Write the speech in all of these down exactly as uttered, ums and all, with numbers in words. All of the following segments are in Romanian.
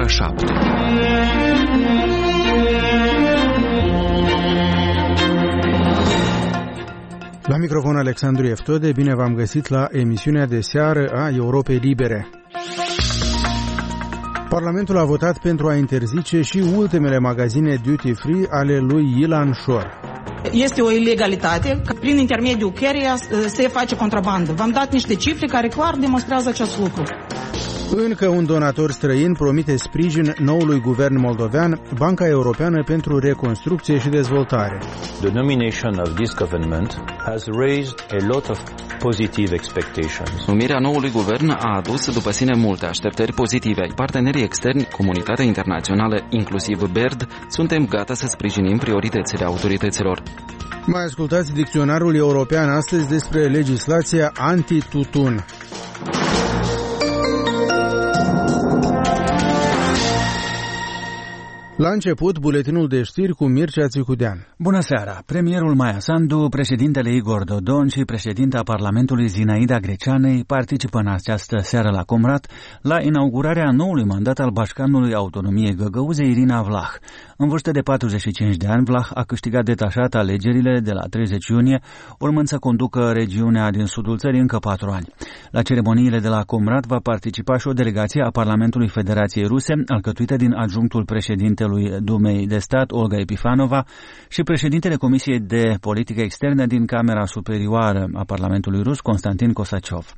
ora șapte. La microfon Alexandru Eftode, bine v-am găsit la emisiunea de seară a Europei Libere. Parlamentul a votat pentru a interzice și ultimele magazine duty-free ale lui Ilan Shor. Este o ilegalitate prin intermediul căreia se face contrabandă. V-am dat niște cifre care clar demonstrează acest lucru. Încă un donator străin promite sprijin noului guvern moldovean, Banca Europeană pentru Reconstrucție și Dezvoltare. The nomination of this government has raised a lot of positive expectations. Numirea noului guvern a adus după sine multe așteptări pozitive. Partenerii externi, comunitatea internațională, inclusiv B E R D, suntem gata să sprijinim prioritățile autorităților. Mai ascultați dicționarul european astăzi despre legislația anti-tutun. La început, buletinul de știri cu Mircea Țicudean. Bună seara! Premierul Maia Sandu, președintele Igor Dodon și președinta Parlamentului Zinaida Greceanei participă în această seară la Comrat la inaugurarea noului mandat al bașcanului autonomiei Găgăuzei, Irina Vlah. În vârstă de patruzeci și cinci de ani, Vlah a câștigat detașat alegerile de la treizeci iunie, urmând să conducă regiunea din sudul țării încă patru ani. La ceremoniile de la Comrat va participa și o delegație a Parlamentului Federației Ruse, alcătuită din adjunctul președintelui Dumei de Stat, Olga Epifanova, și președintele Comisiei de Politică Externă din Camera Superioară a Parlamentului Rus, Constantin Kosaciov.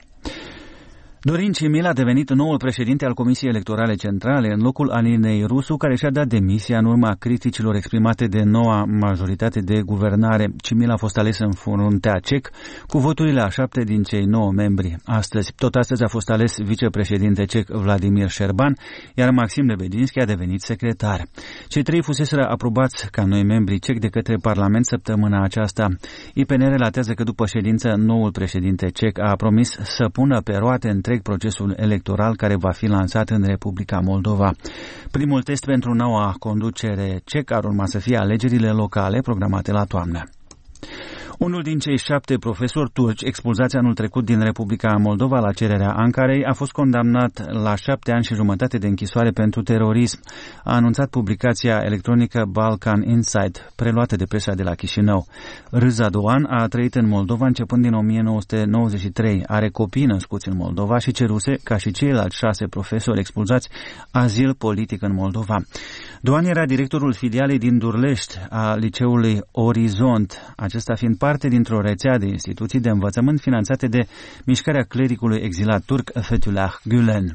Dorin Cimil a devenit noul președinte al Comisiei Electorale Centrale în locul Alinei Rusu, care și-a dat demisia în urma criticilor exprimate de noua majoritate de guvernare. Cimil a fost ales în fruntea C E C cu voturile a șapte din cei nouă membri. Astăzi, tot astăzi a fost ales vicepreședinte C E C Vladimir Șerban, iar Maxim Lebedinski a devenit secretar. Cei trei fuseseră aprobați ca noi membri C E C de către Parlament săptămâna aceasta. I P N relatează că după ședință, noul președinte C E C a promis să pună pe roate întreg procesul electoral care va fi lansat în Republica Moldova. Primul test pentru noua conducere C E C ar urma să fie alegerile locale programate la toamnă. Unul din cei șapte profesori turci expulzați anul trecut din Republica Moldova la cererea Ankarei a fost condamnat la șapte ani și jumătate de închisoare pentru terorism, a anunțat publicația electronică Balkan Insight, preluată de presa de la Chișinău. Râza Doğan a trăit în Moldova începând din o mie nouă sute nouăzeci și trei, are copii născuți în Moldova și ceruse, ca și ceilalți șase profesori expulzați, azil politic în Moldova. Doğan era directorul filialei din Durlești a liceului Orizont, acesta fiind parte dintr-o rețea de instituții de învățământ finanțate de mișcarea clericului exilat turc Fethullah Gülen.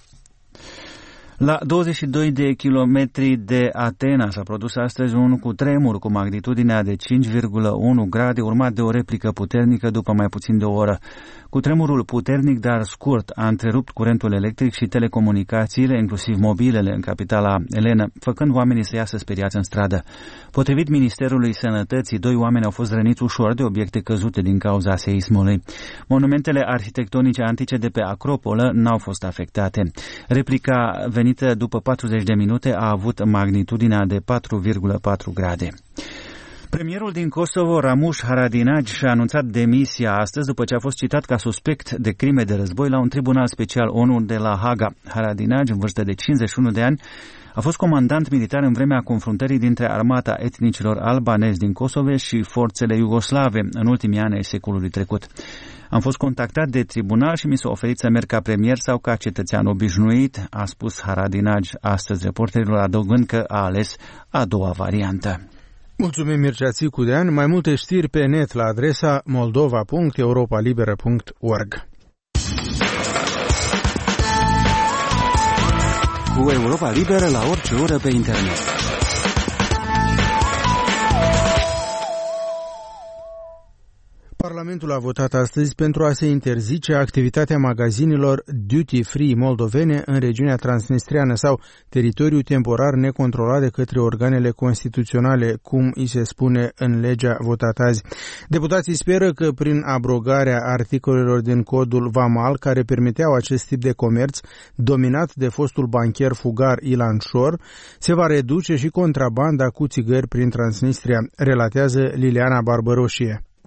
La douăzeci și doi de kilometri de Atena s-a produs astăzi un cutremur cu magnitudinea de cinci virgulă unu grade, urmat de o replică puternică după mai puțin de o oră. Cutremurul puternic, dar scurt, a întrerupt curentul electric și telecomunicațiile, inclusiv mobilele, în capitala elenă, făcând oamenii să iasă speriați în stradă. Potrivit Ministerului Sănătății, doi oameni au fost răniți ușor de obiecte căzute din cauza seismului. Monumentele arhitectonice antice de pe Acropolă n-au fost afectate. Replica venită după patruzeci de minute a avut magnitudinea de patru virgulă patru grade. Premierul din Kosovo, Ramush Haradinaj, și-a anunțat demisia astăzi după ce a fost citat ca suspect de crime de război la un tribunal special O N U de la Haga. Haradinaj, în vârstă de cincizeci și unu de ani, a fost comandant militar în vremea confruntării dintre armata etnicilor albanezi din Kosovo și forțele iugoslave în ultimii ani ai secolului trecut. Am fost contactat de tribunal și mi s-a oferit să merg ca premier sau ca cetățean obișnuit, a spus Haradinaj astăzi reporterilor, adăugând că a ales a doua variantă. Mulțumim, Mircea Țicudean. Mai multe știri pe net la adresa moldova punct europa liberă punct org. Cu Europa Liberă la orice oră pe internet. Parlamentul a votat astăzi pentru a se interzice activitatea magazinelor duty-free moldovene în regiunea transnistriană sau teritoriu temporar necontrolat de către organele constituționale, cum îi se spune în legea votată azi. Deputații speră că prin abrogarea articolelor din codul vamal care permiteau acest tip de comerț, dominat de fostul bancher fugar Ilan Shor, se va reduce și contrabanda cu țigări prin Transnistria, relatează Liliana Barbăroșie.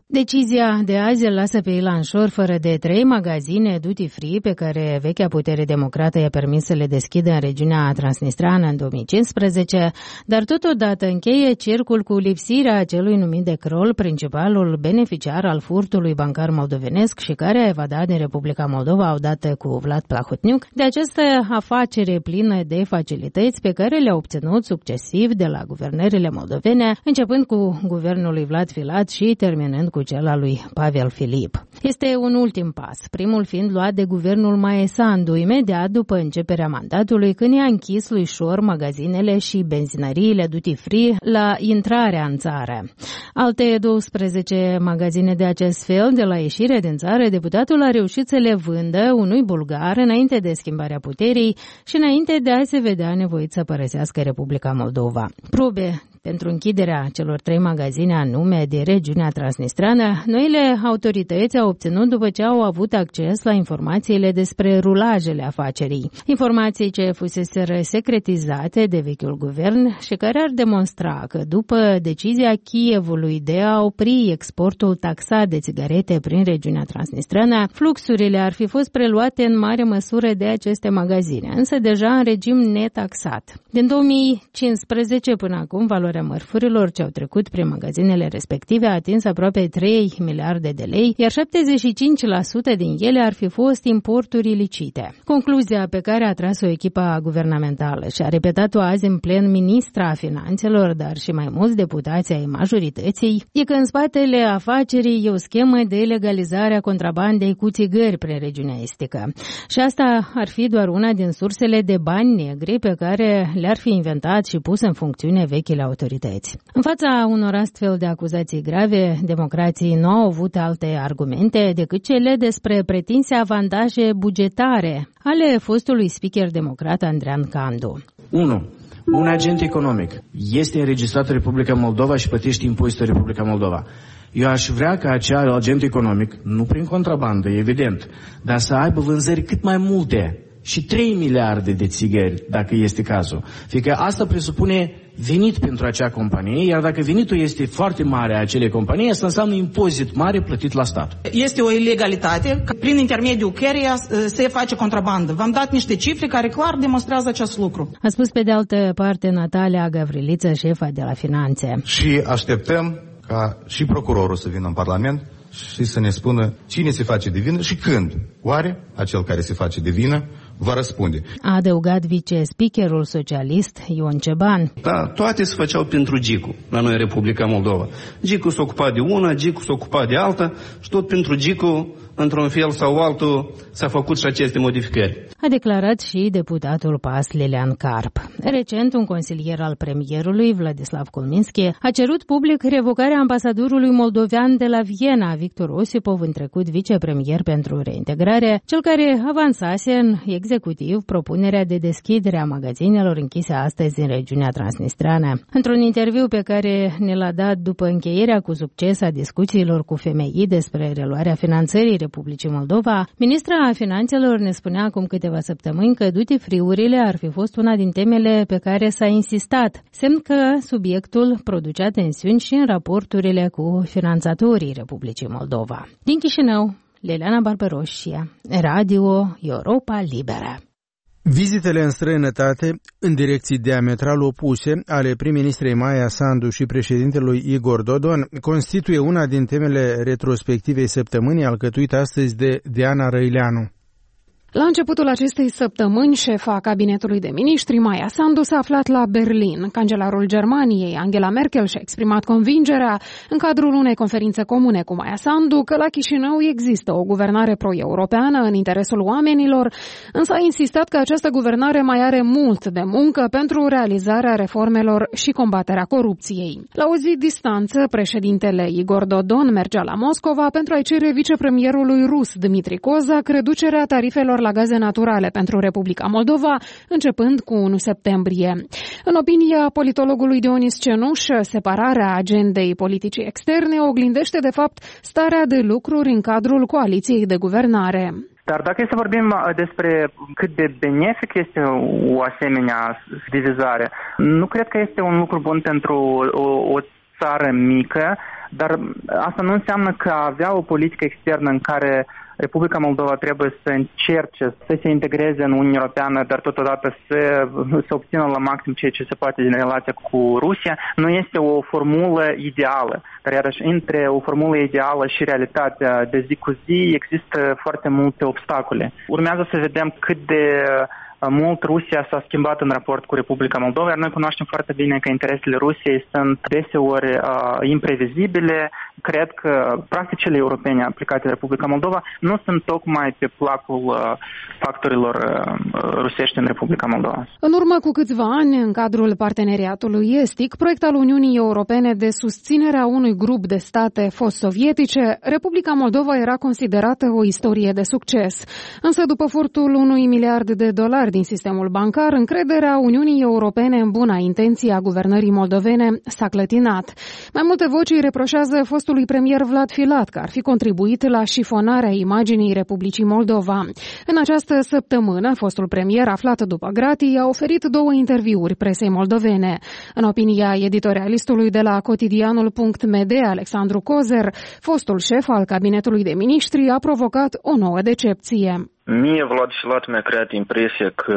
Decizia de azi îl lasă pe Ilan Șor fără de trei magazine duty-free pe care vechea putere democrată i-a permis să le deschidă în regiunea transnistreană în două mii cincisprezece, dar totodată încheie cercul cu lipsirea acelui numit de Crol, principalul beneficiar al furtului bancar moldovenesc și care a evadat din Republica Moldova odată cu Vlad Plahotniuc, de această afacere plină de facilități pe care le-a obținut succesiv de la guvernările moldovene, începând cu guvernul lui Vlad Filat și terminând cu cel al lui Pavel Filip. Este un ultim pas, primul fiind luat de guvernul Maia Sandu imediat după începerea mandatului, când i-a închis lui Șor magazinele și benzinăriile duty-free la intrarea în țară. Alte douăsprezece magazine de acest fel, de la ieșire din țară, deputatul a reușit să le vândă unui bulgar înainte de schimbarea puterii și înainte de a se vedea nevoit să părăsească Republica Moldova. Probe pentru închiderea celor trei magazine anume de regiunea transnistreană, noile autorități au obținut după ce au avut acces la informațiile despre rulajele afacerii. Informații ce fuseseră secretizate de vechiul guvern și care ar demonstra că după decizia Kievului de a opri exportul taxat de țigarete prin regiunea transnistreană, fluxurile ar fi fost preluate în mare măsură de aceste magazine, însă deja în regim netaxat. Din două mii cincisprezece până acum, valoarea mărfurilor ce au trecut prin magazinele respective a atins aproape trei miliarde de lei, iar șaptezeci și cinci la sută din ele ar fi fost importuri ilicite. Concluzia pe care a tras-o echipa guvernamentală și a repetat-o azi în plen ministra finanțelor, dar și mai mulți deputați ai majorității, e că în spatele afacerii e o schemă de legalizare a contrabandei cu țigări prin regiunea estică. Și asta ar fi doar una din sursele de bani negri pe care le-ar fi inventat și pus în funcțiune vechile autorități. În fața unor astfel de acuzații grave, democrații nu au avut alte argumente decât cele despre pretinse avantaje bugetare ale fostului speaker democrat Andrean Candu. unu. Un agent economic este înregistrat în Republica Moldova și plătește impozite în Republica Moldova. Eu aș vrea ca acel agent economic, nu prin contrabandă, evident, dar să aibă vânzări cât mai multe și trei miliarde de țigări, dacă este cazul. Fiindcă asta presupune venit pentru acea companie, iar dacă venitul este foarte mare a acelei companii, asta înseamnă impozit mare plătit la stat. Este o ilegalitate prin intermediul căreia se face contrabandă. V-am dat niște cifre care clar demonstrează acest lucru. A spus pe de altă parte Natalia Gavriliță, șefa de la Finanțe. Și așteptăm ca și procurorul să vină în Parlament și să ne spună cine se face de vină și când. Oare acel care se face de vină va răspunde. A adăugat vice-speakerul socialist Ion Ceban. Da, toate se făceau pentru Gicu, la noi în Republica Moldova. Gicu s-a ocupat de una, Gicu s-a ocupat de alta și tot pentru Gicu, într-un fel sau altul, s-a făcut și aceste modificări. A declarat și deputatul P A S Lilian Carp. Recent, un consilier al premierului, Vladislav Kulminski, a cerut public revocarea ambasadorului moldovean de la Viena, Victor Osipov, în trecut vicepremier pentru reintegrare, cel care avansase în executiv propunerea de deschidere a magazinelor închise astăzi în regiunea transnistreană. Într-un interviu pe care ne l-a dat după încheierea cu succes a discuțiilor cu F M I despre reluarea finanțării Republicii Moldova, ministra finanțelor ne spunea acum câteva săptămâni că duty-free-urile ar fi fost una din temele pe care s-a insistat, semn că subiectul producea tensiuni și în raporturile cu finanțatorii Republicii Moldova. Din Chișinău, Liliana Barberoșia, Radio Europa Liberă. Vizitele în străinătate, în direcții diametral opuse, ale prim-ministrei Maia Sandu și președintelui Igor Dodon, constituie una din temele retrospectivei săptămânii alcătuită astăzi de Diana Răileanu. La începutul acestei săptămâni, șefa cabinetului de miniștri, Maia Sandu, s-a aflat la Berlin. Cancelarul Germaniei, Angela Merkel, și-a exprimat convingerea, în cadrul unei conferințe comune cu Maia Sandu, că la Chișinău există o guvernare pro-europeană în interesul oamenilor, însă a insistat că această guvernare mai are mult de muncă pentru realizarea reformelor și combaterea corupției. La o zi distanță, președintele Igor Dodon mergea la Moscova pentru a-i cere vicepremierului rus Dmitri Kozak reducerea tarifelor la gaze naturale pentru Republica Moldova, începând cu unu septembrie. În opinia politologului Dionis Cenuș, separarea agendei politicii externe oglindește de fapt starea de lucruri în cadrul coaliției de guvernare. Dar dacă să vorbim despre cât de benefic este o asemenea divizare, nu cred că este un lucru bun pentru o, o țară mică Dar asta nu înseamnă că avea o politică externă în care Republica Moldova trebuie să încerce să se integreze în Uniunea Europeană, dar totodată să, să obțină la maxim ceea ce se poate din relația cu Rusia, nu este o formulă ideală. Dar iarăși, între o formulă ideală și realitatea de zi cu zi există foarte multe obstacole. Urmează să vedem cât de mult Rusia s-a schimbat în raport cu Republica Moldova, iar noi cunoaștem foarte bine că interesele Rusiei sunt deseori uh, imprevizibile. Cred că practicile europene aplicate de Republica Moldova nu sunt tocmai pe placul uh, factorilor uh, rusești în Republica Moldova. În urmă cu câțiva ani, în cadrul parteneriatului estic, proiect al Uniunii Europene de susținere a unui grup de state fost-sovietice, Republica Moldova era considerată o istorie de succes. Însă, după furtul unui miliard de dolari din sistemul bancar, încrederea Uniunii Europene în buna intenție a guvernării moldovene s-a clătinat. Mai multe voci reproșează fostului premier Vlad Filat că ar fi contribuit la șifonarea imaginii Republicii Moldova. În această săptămână, fostul premier, aflat după gratii, a oferit două interviuri presei moldovene. În opinia editorialistului de la cotidianul punct m d, Alexandru Cozer, fostul șef al cabinetului de miniștri a provocat o nouă decepție. Mie Vlad Filat mi-a creat impresia că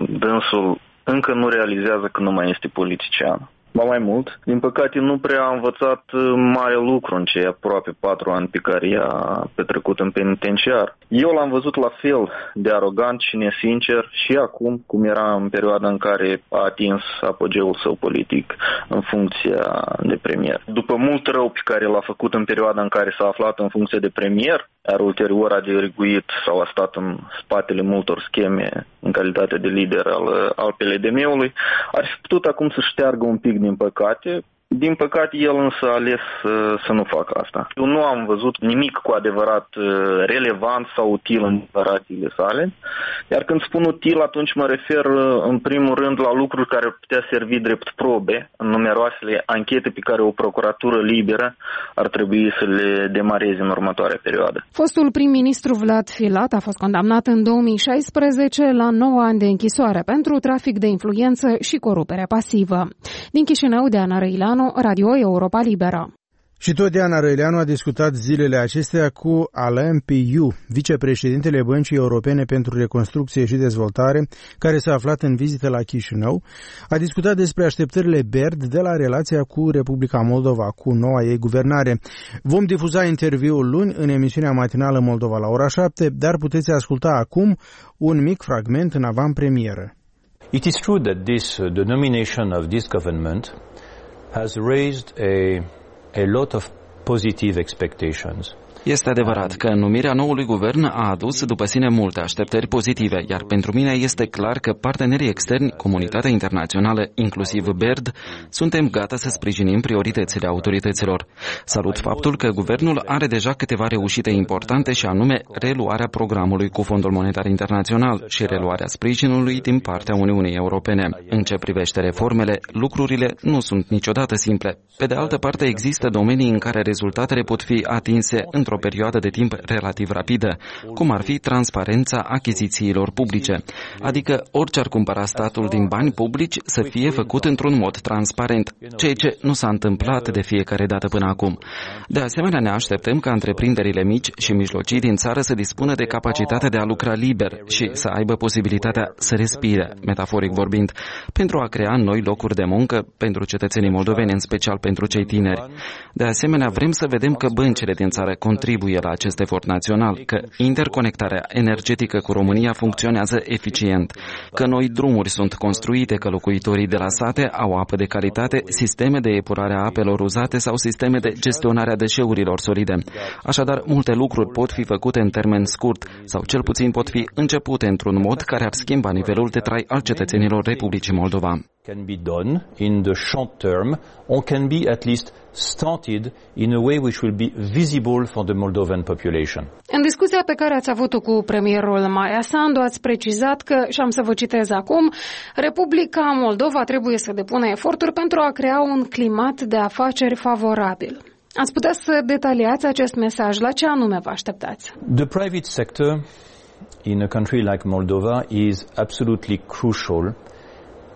dânsul încă nu realizează că nu mai este politician. Ba mai mult, din păcate nu prea a învățat mare lucru în cei aproape patru ani pe care i-a petrecut în penitenciar. Eu l-am văzut la fel de arogant și nesincer și acum, cum era în perioada în care a atins apogeul său politic în funcția de premier. După mult rău pe care l-a făcut în perioada în care s-a aflat în funcție de premier, iar ulterior a deriguit sau a stat în spatele multor scheme în calitate de lider al, al P L D M-ului, ar fi putut acum să șteargă un pic din păcate. Din păcate, el însă a ales să, să nu facă asta. Eu nu am văzut nimic cu adevărat relevant sau util în declarațiile sale, iar când spun util, atunci mă refer în primul rând la lucruri care ar putea servi drept probe în numeroasele anchete pe care o procuratură liberă ar trebui să le demareze în următoarea perioadă. Fostul prim-ministru Vlad Filat a fost condamnat în două mii șaisprezece la nouă ani de închisoare pentru trafic de influență și corupere pasivă. Din Chișinău, Diana Răileanu, Radio Europa Liberă. Și tot Diana Răileanu a discutat zilele acestea cu Alain Piu, vicepreședintele Băncii Europene pentru Reconstrucție și Dezvoltare, care s-a aflat în vizită la Chișinău. A discutat despre așteptările B E R D de la relația cu Republica Moldova, cu noua ei guvernare. Vom difuza interviul luni în emisiunea matinală Moldova la ora șapte, dar puteți asculta acum un mic fragment în avantpremieră. It is true that this, uh, the nomination of this government has raised a, a lot of positive expectations. Este adevărat că numirea noului guvern a adus după sine multe așteptări pozitive, iar pentru mine este clar că partenerii externi, comunitatea internațională, inclusiv B E R D, suntem gata să sprijinim prioritățile autorităților. Salut faptul că guvernul are deja câteva reușite importante și anume reluarea programului cu Fondul Monetar Internațional și reluarea sprijinului din partea Uniunii Europene. În ce privește reformele, lucrurile nu sunt niciodată simple. Pe de altă parte, există domenii în care rezultatele pot fi atinse într-o o perioadă de timp relativ rapidă, cum ar fi transparența achizițiilor publice, adică orice ar cumpăra statul din bani publici să fie făcut într-un mod transparent, ceea ce nu s-a întâmplat de fiecare dată până acum. De asemenea, ne așteptăm ca întreprinderile mici și mijlocii din țară să dispună de capacitatea de a lucra liber și să aibă posibilitatea să respire, metaforic vorbind, pentru a crea noi locuri de muncă pentru cetățenii moldoveni, în special pentru cei tineri. De asemenea, vrem să vedem că băncile din țară contribuie la acest efort național, că interconectarea energetică cu România funcționează eficient, că noi drumuri sunt construite, că locuitorii de la sate au apă de calitate, sisteme de epurare a apelor uzate sau sisteme de gestionare a deșeurilor solide. Așadar, multe lucruri pot fi făcute în termen scurt sau cel puțin pot fi începute într-un mod care ar schimba nivelul de trai al cetățenilor Republicii Moldova. Can be done in the short term or can be at least started in a way which will be visible for the Moldovan population. În discuția pe care ați avut-o cu premierul Maia Sandu, ați precizat că, și am să vă citez acum, Republica Moldova trebuie să depună eforturi pentru a crea un climat de afaceri favorabil. Ați putea să detaliați acest mesaj? La ce anume vă așteptați? The private sector in a country like Moldova is absolutely crucial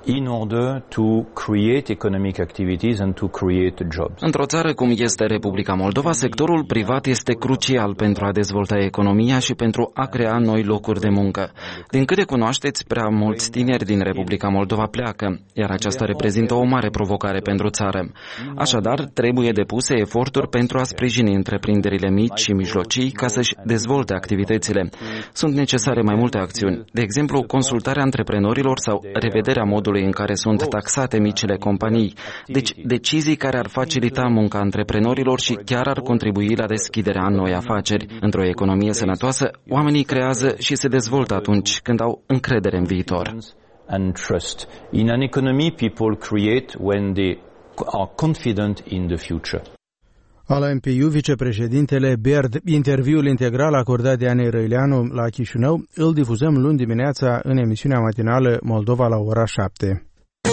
in order to create economic activities and to create jobs. Într-o țară cum este Republica Moldova, sectorul privat este crucial pentru a dezvolta economia și pentru a crea noi locuri de muncă. Din câte cunoașteți, prea mulți tineri din Republica Moldova pleacă, iar aceasta reprezintă o mare provocare pentru țară. Așadar, trebuie depuse eforturi pentru a sprijini întreprinderile mici și mijlocii ca să-și dezvolte activitățile. Sunt necesare mai multe acțiuni, de exemplu, consultarea antreprenorilor sau revederea modului în care sunt taxate micile companii, deci decizii care ar facilita munca antreprenorilor și chiar ar contribui la deschiderea în noi afaceri. Într-o economie sănătoasă, oamenii creează și se dezvoltă atunci când au încredere în viitor. And trust. In an economy, people create when they are confident in the future. Alain Piu, vicepreședintele BERD. Interviul integral acordat de Anei Răileanu la Chișinău îl difuzăm luni dimineața în emisiunea matinală Moldova la ora șapte.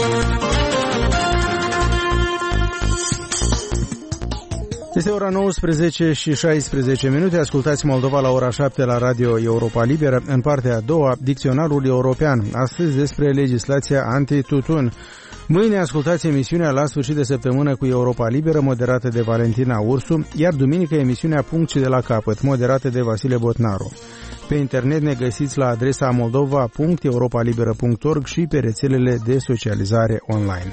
Este ora nouăsprezece și șaisprezece minute. Ascultați Moldova la ora șapte la Radio Europa Liberă. În partea a doua, Dicționarul European. Astăzi despre legislația anti-tutun. Mâine ascultați emisiunea La sfârșit de săptămână cu Europa Liberă, moderată de Valentina Ursu, iar duminică emisiunea Punct și de la capăt, moderată de Vasile Botnaru. Pe internet ne găsiți la adresa moldova punct europa liberă punct org și pe rețelele de socializare online.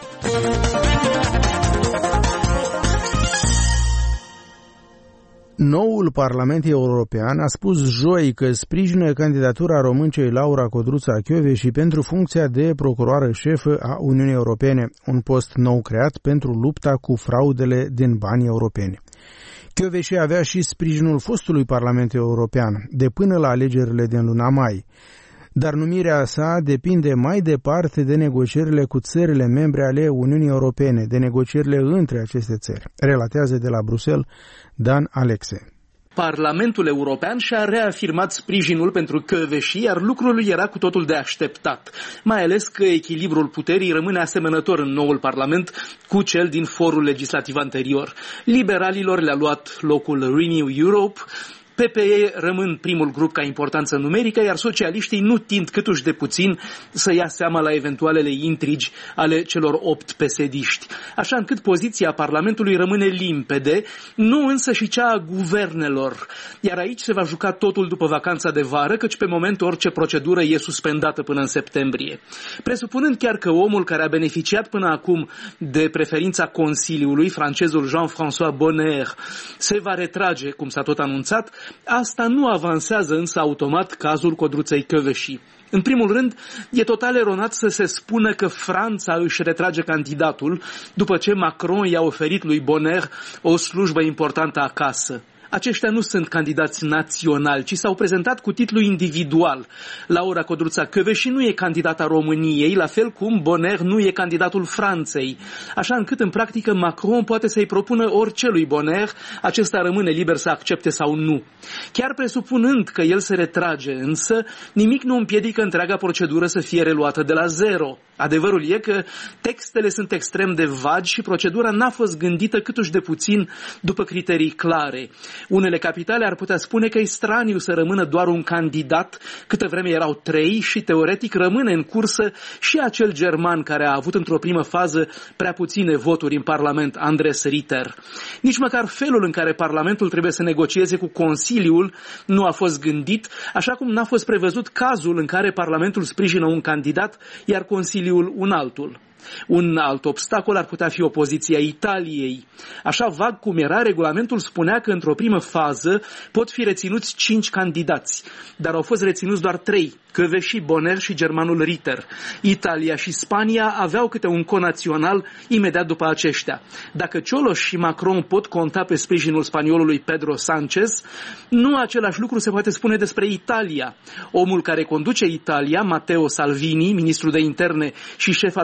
Noul Parlament European a spus joi că sprijină candidatura româncei Laura Codruța-Kövesi pentru funcția de procuroară șefă a Uniunii Europene, un post nou creat pentru lupta cu fraudele din bani europeni. Kövesi avea și sprijinul fostului Parlament European, de până la alegerile din luna mai. Dar numirea sa depinde mai departe de negocierile cu țările membre ale Uniunii Europene, de negocierile între aceste țări, relatează de la Bruxelles Dan Alexe. Parlamentul European și-a reafirmat sprijinul pentru Kövesi, iar lucrul era cu totul de așteptat, mai ales că echilibrul puterii rămâne asemănător în noul Parlament cu cel din forul legislativ anterior. Liberalilor le-a luat locul Renew Europe, P P E rămân primul grup ca importanță numerică, iar socialiștii nu tind câtuși de puțin să ia seama la eventualele intrigi ale celor opt P S D-ști. Așa încât poziția Parlamentului rămâne limpede, nu însă și cea a guvernelor. Iar aici se va juca totul după vacanța de vară, căci pe moment orice procedură e suspendată până în septembrie. Presupunând chiar că omul care a beneficiat până acum de preferința Consiliului, francezul Jean-François Bonner, se va retrage, cum s-a tot anunțat, asta nu avansează însă automat cazul Codruței Kövesi. În primul rând, e total eronat să se spună că Franța își retrage candidatul după ce Macron i-a oferit lui Bonner o slujbă importantă acasă. Aceștia nu sunt candidați naționali, ci s-au prezentat cu titlu individual. Laura Codruța-Kövesi nu e candidata României, la fel cum Bonner nu e candidatul Franței. Așa încât, în practică, Macron poate să-i propună orice lui Bonner, acesta rămâne liber să accepte sau nu. Chiar presupunând că el se retrage, însă, nimic nu împiedică întreaga procedură să fie reluată de la zero. Adevărul e că textele sunt extrem de vagi și procedura n-a fost gândită câtuși de puțin după criterii clare. Unele capitale ar putea spune că e straniu să rămână doar un candidat, câtă vreme erau trei și teoretic rămâne în cursă și acel german care a avut într-o primă fază prea puține voturi în Parlament, Andres Ritter. Nici măcar felul în care Parlamentul trebuie să negocieze cu Consiliul nu a fost gândit, așa cum n-a fost prevăzut cazul în care Parlamentul sprijină un candidat, iar Consiliul un altul. Un alt obstacol ar putea fi opoziția Italiei. Așa vag cum era, regulamentul spunea că într-o primă fază pot fi reținuți cinci candidați, dar au fost reținuți doar trei, Kövesi, Bonner și germanul Ritter. Italia și Spania aveau câte un conațional imediat după aceștia. Dacă Cioloș și Macron pot conta pe sprijinul spaniolului Pedro Sánchez, nu același lucru se poate spune despre Italia. Omul care conduce Italia, Matteo Salvini, ministru de interne și șef al Partidului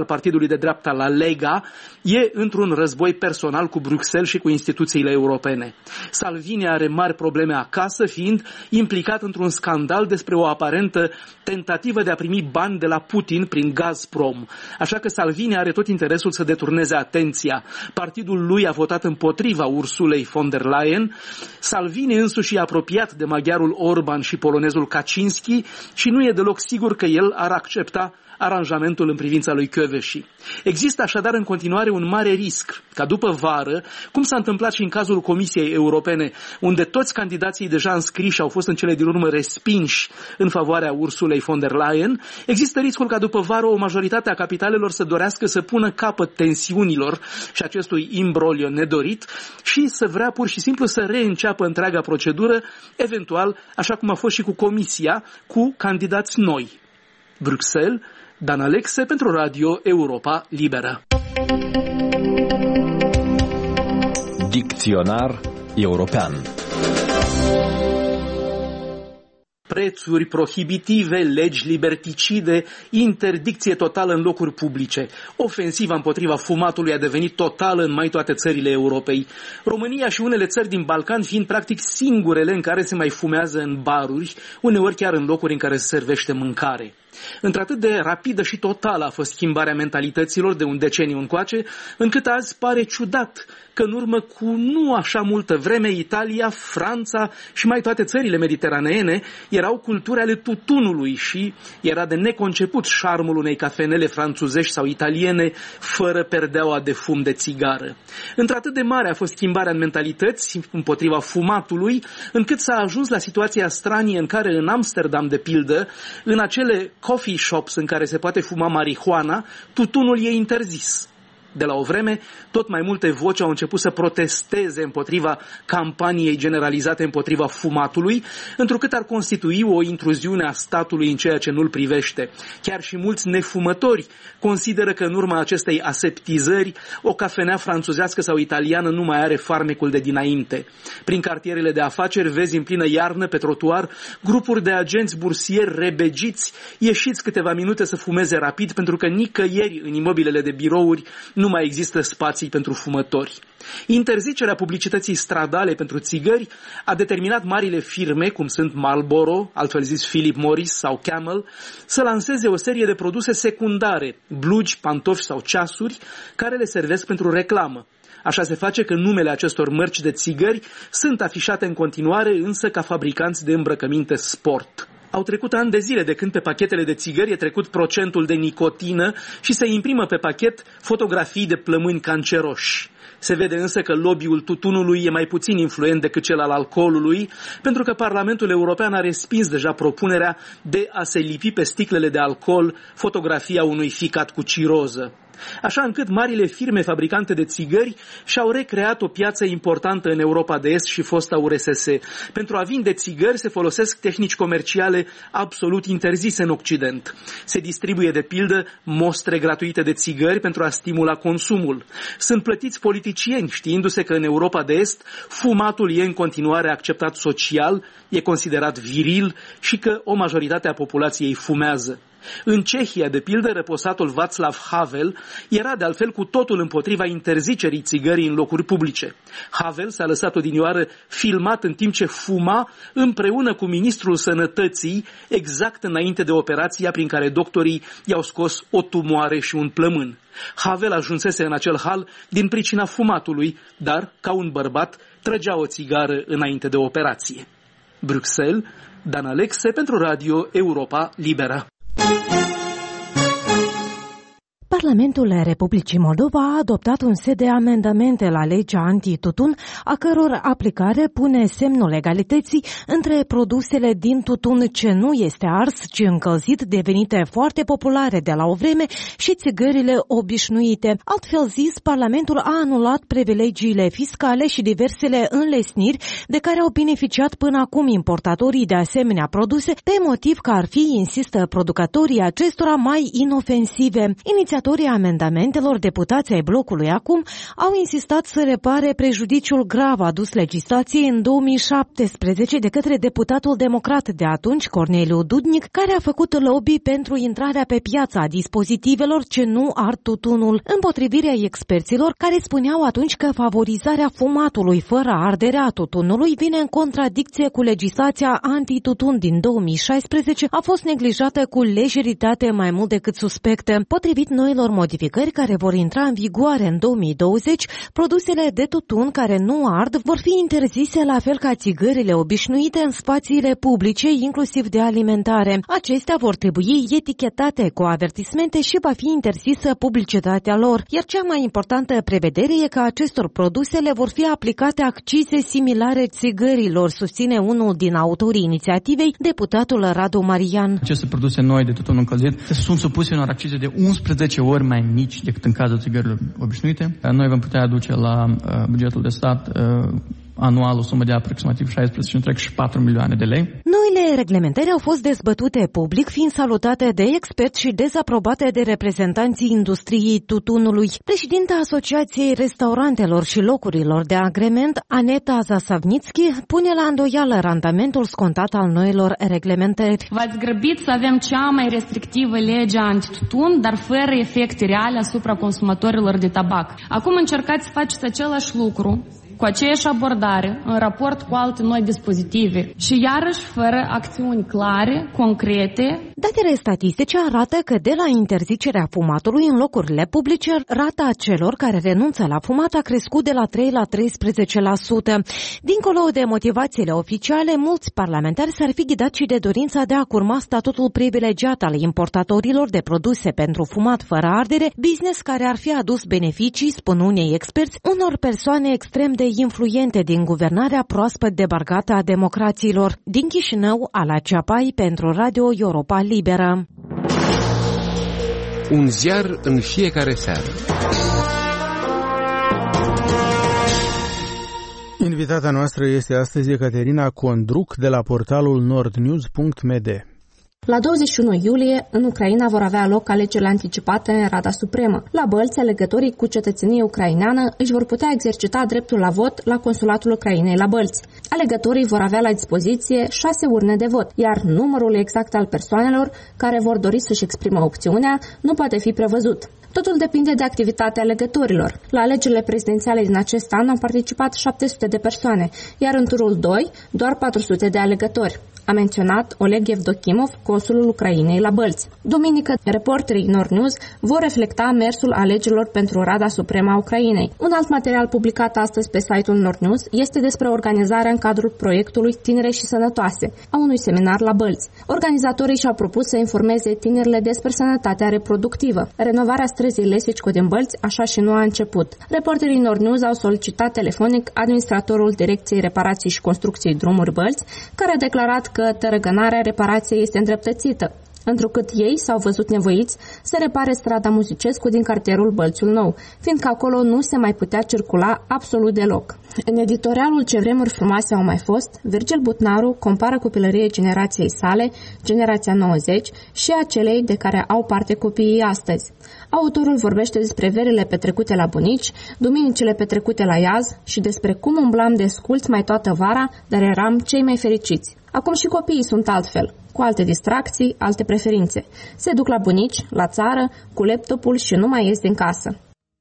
partidului de dreapta La Lega e într-un război personal cu Bruxelles și cu instituțiile europene. Salvini are mari probleme acasă, fiind implicat într-un scandal despre o aparentă tentativă de a primi bani de la Putin prin Gazprom. Așa că Salvini are tot interesul să deturneze atenția. Partidul lui a votat împotriva Ursulei von der Leyen. Salvini însuși e apropiat de maghiarul Orban și polonezul Kaczynski și nu e deloc sigur că el ar accepta aranjamentul în privința lui Kövesi. Există așadar în continuare un mare risc ca după vară, cum s-a întâmplat și în cazul Comisiei Europene, unde toți candidații deja înscriși au fost în cele din urmă respinși în favoarea Ursulei von der Leyen, există riscul ca după vară o majoritate a capitalelor să dorească să pună capăt tensiunilor și acestui imbroglio nedorit și să vrea pur și simplu să reînceapă întreaga procedură, eventual, așa cum a fost și cu Comisia, cu candidați noi. Bruxelles, Dan Alexe pentru Radio Europa Liberă. Dicționar european. Prețuri prohibitive, legi liberticide, interdicție totală în locuri publice. Ofensiva împotriva fumatului a devenit totală în mai toate țările Europei. România și unele țări din Balcan fiind practic singurele în care se mai fumează în baruri, uneori chiar în locuri în care se servește mâncare. Într-atât de rapidă și totală a fost schimbarea mentalităților de un deceniu încoace, încât azi pare ciudat că în urmă cu nu așa multă vreme Italia, Franța și mai toate țările mediteraneene erau culturi ale tutunului și era de neconceput șarmul unei cafenele franțuzești sau italiene fără perdeaua de fum de țigară. Într-atât de mare a fost schimbarea în mentalități împotriva fumatului, încât s-a ajuns la situația stranie în care în Amsterdam, de pildă, în acele coffee shops în care se poate fuma marihuana, tutunul e interzis. De la o vreme, tot mai multe voci au început să protesteze împotriva campaniei generalizate împotriva fumatului, întrucât ar constitui o intruziune a statului în ceea ce nu-l privește. Chiar și mulți nefumători consideră că în urma acestei aseptizări, o cafenea franțuzească sau italiană nu mai are farmecul de dinainte. Prin cartierele de afaceri vezi în plină iarnă pe trotuar grupuri de agenți bursieri rebegiți, ieșiți câteva minute să fumeze rapid, pentru că nicăieri în imobilele de birouri nu mai există spații pentru fumători. Interzicerea publicității stradale pentru țigări a determinat marile firme, cum sunt Marlboro, altfel zis Philip Morris sau Camel, să lanseze o serie de produse secundare, blugi, pantofi sau ceasuri, care le servesc pentru reclamă. Așa se face că numele acestor mărci de țigări sunt afișate în continuare, însă ca fabricanți de îmbrăcăminte sport. Au trecut ani de zile de când pe pachetele de țigări e trecut procentul de nicotină și se imprimă pe pachet fotografii de plămâni canceroși. Se vede însă că lobby-ul tutunului e mai puțin influent decât cel al alcoolului, pentru că Parlamentul European a respins deja propunerea de a se lipi pe sticlele de alcool fotografia unui ficat cu ciroză. Așa încât marile firme fabricante de țigări și-au recreat o piață importantă în Europa de Est și fosta U R S S. Pentru a vinde țigări se folosesc tehnici comerciale absolut interzise în Occident. Se distribuie de pildă mostre gratuite de țigări pentru a stimula consumul. Sunt plătiți politicieni, știindu-se că în Europa de Est fumatul e în continuare acceptat social, e considerat viril și că o majoritate a populației fumează. În Cehia, de pildă, reposatul Václav Havel era de altfel cu totul împotriva interzicerii țigării în locuri publice. Havel s-a lăsat odinioară filmat în timp ce fuma împreună cu ministrul sănătății exact înainte de operația prin care doctorii i-au scos o tumoare și un plămân. Havel ajunsese în acel hal din pricina fumatului, dar, ca un bărbat, trăgea o țigară înainte de operație. Bruxelles, Dan Alexe pentru Radio Europa Liberă. Parlamentul Republicii Moldova a adoptat un set de amendamente la legea anti-tutun, a căror aplicare pune semnul egalității între produsele din tutun ce nu este ars, ci încălzit, devenite foarte populare de la o vreme, și țigările obișnuite. Altfel zis, Parlamentul a anulat privilegiile fiscale și diversele înlesniri de care au beneficiat până acum importatorii de asemenea produse, pe motiv că ar fi, insistă producătorii acestora, mai inofensive. Inițiatorul inițiatorii amendamentelor, deputații ai blocului Acum, au insistat să repare prejudiciul grav adus legislației în două mii șaptesprezece de către deputatul democrat de atunci, Corneliu Dudnic, care a făcut lobby pentru intrarea pe piață a dispozitivelor ce nu ard tutunul, împotrivirea experților care spuneau atunci că favorizarea fumatului fără arderea tutunului vine în contradicție cu legislația antitutun din două mii șaisprezece, a fost neglijată cu lejeritate mai mult decât suspectă. Potrivit noilor modificări care vor intra în vigoare în două mii douăzeci, produsele de tutun care nu ard vor fi interzise la fel ca țigările obișnuite în spațiile publice, inclusiv de alimentare. Acestea vor trebui etichetate cu avertismente și va fi interzisă publicitatea lor, iar cea mai importantă prevedere e că acestor produse le vor fi aplicate accize similare țigărilor, susține unul din autorii inițiativei, deputatul Radu Marian. Aceste produse noi de tutun încălzit sunt supuse unor accize de unsprezece ori mai mici decât în cazul țigărilor obișnuite. Noi vom putea aduce la uh, bugetul de stat uh, anual o sumă de aproximativ șaisprezece virgulă patru milioane de lei. Noile reglementări au fost dezbătute public, fiind salutate de experți și dezaprobate de reprezentanții industriei tutunului. Președinta Asociației Restaurantelor și Locurilor de Agrement, Aneta Zasavnitski, pune la îndoială randamentul scontat al noilor reglementări. V-ați grăbit să avem cea mai restrictivă lege antitutun, dar fără efecte reale asupra consumatorilor de tabac. Acum încercați să faceți același lucru, cu aceeași abordare, în raport cu alte noi dispozitive și iarăși fără acțiuni clare, concrete. Datele statistice arată că de la interzicerea fumatului în locurile publice, rata celor care renunță la fumat a crescut de la trei la treisprezece la sută. Dincolo de motivațiile oficiale, mulți parlamentari s-ar fi ghidat și de dorința de a curma statutul privilegiat al importatorilor de produse pentru fumat fără ardere, business care ar fi adus beneficii, spun unii experți, unor persoane extrem de influente din guvernarea proaspăt debarcată a democraților. Din Chișinău, Ala Ceapai pentru Radio Europa Liberă. Un ziar în fiecare seară. Invitata noastră este astăzi Ecaterina Condruc de la portalul nordnews punct m d. La douăzeci și unu iulie, în Ucraina vor avea loc alegerile anticipate în Rada Supremă. La Bălți, alegătorii cu cetățenie ucraineană își vor putea exercita dreptul la vot la Consulatul Ucrainei la Bălți. Alegătorii vor avea la dispoziție șase urne de vot, iar numărul exact al persoanelor care vor dori să-și exprime opțiunea nu poate fi prevăzut. Totul depinde de activitatea alegătorilor. La alegerile prezidențiale din acest an au participat șapte sute de persoane, iar în turul doi doar patru sute de alegători, a menționat Oleg Evdokimov, consulul Ucrainei la Bălți. Duminică, reporterii Nord News vor reflecta mersul alegerilor pentru Rada Supremă a Ucrainei. Un alt material publicat astăzi pe site-ul Nord News este despre organizarea în cadrul proiectului Tinere și Sănătoase, a unui seminar la Bălți. Organizatorii și-au propus să informeze tinerile despre sănătatea reproductivă. Renovarea străzii Lesicco din Bălți așa și nu a început. Reporterii Nord News au solicitat telefonic administratorul Direcției Reparații și Construcției Drumuri Bălți, care a declarat că tărăgănarea reparației este îndreptățită, întrucât ei s-au văzut nevoiți să repare strada Muzicescu din cartierul Bălțiul Nou, fiindcă acolo nu se mai putea circula absolut deloc. În editorialul Ce vremuri frumoase au mai fost, Virgil Butnaru compară copilăriei generației sale, generația nouăzeci, și a celei de care au parte copiii astăzi. Autorul vorbește despre verile petrecute la bunici, duminicile petrecute la iaz și despre cum umblam de sculți mai toată vara, dar eram cei mai fericiți. Acum și copiii sunt altfel, cu alte distracții, alte preferințe. Se duc la bunici, la țară, cu laptopul și nu mai ies din casă.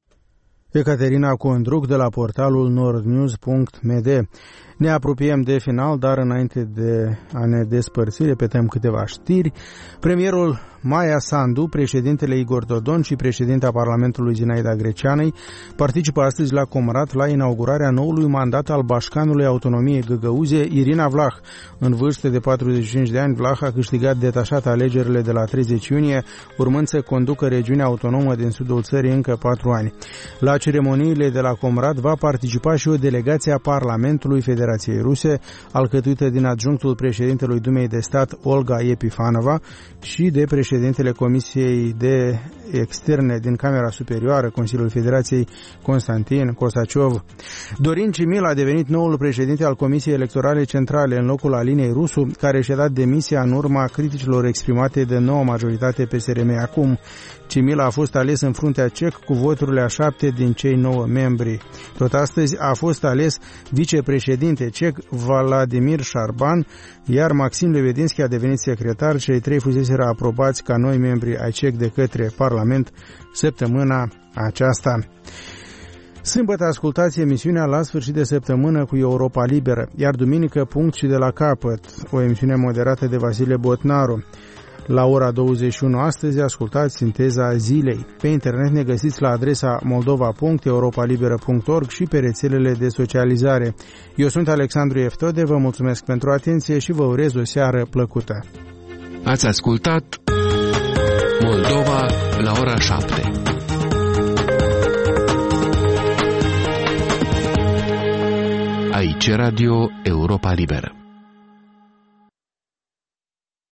Ecaterina Condruc de la portalul nordnews punct m d. Ne apropiem de final, dar înainte de a ne despărți, repetăm câteva știri. Premierul Maia Sandu, președintele Igor Dodon și președinta Parlamentului Zinaida Greceanei participă astăzi la Comrat la inaugurarea noului mandat al bașcanului Autonomiei Găgăuze, Irina Vlah. În vârstă de patruzeci și cinci de ani, Vlah a câștigat detașat alegerile de la treizeci iunie, urmând să conducă regiunea autonomă din sudul țării încă patru ani. La ceremoniile de la Comrat va participa și o delegație a Parlamentului Federației Ruse, alcătuită din adjunctul președintelui Dumei de Stat, Olga Epifanova, și de președintele Comisiei de Externe din Camera Superioară, Consiliul Federației, Constantin Kosaciov. Dorin Cimil a devenit noul președinte al Comisiei Electorale Centrale în locul Alinei Rusu, care și-a dat demisia în urma criticilor exprimate de noua majoritate P S R M acum. Cimil a fost ales în fruntea C E C cu voturile a șapte din cei nouă membri. Tot astăzi a fost ales vicepreședinte C E C Vladimir Șarban, iar Maxim Levedinski a devenit secretar. Cei trei fuseseră aprobați ca noi membri ai C E C de către Parlament săptămâna aceasta. Sâmbătă ascultați emisiunea La sfârșit de săptămână cu Europa Liberă, iar duminică Punct și de la capăt, o emisiune moderată de Vasile Botnaru. La ora douăzeci și unu astăzi ascultați Sinteza Zilei. Pe internet ne găsiți la adresa moldova punct europa liberă punct org și pe rețelele de socializare. Eu sunt Alexandru Eftode, vă mulțumesc pentru atenție și vă urez o seară plăcută. Ați ascultat Moldova la ora șapte. Aici Radio Europa Liberă.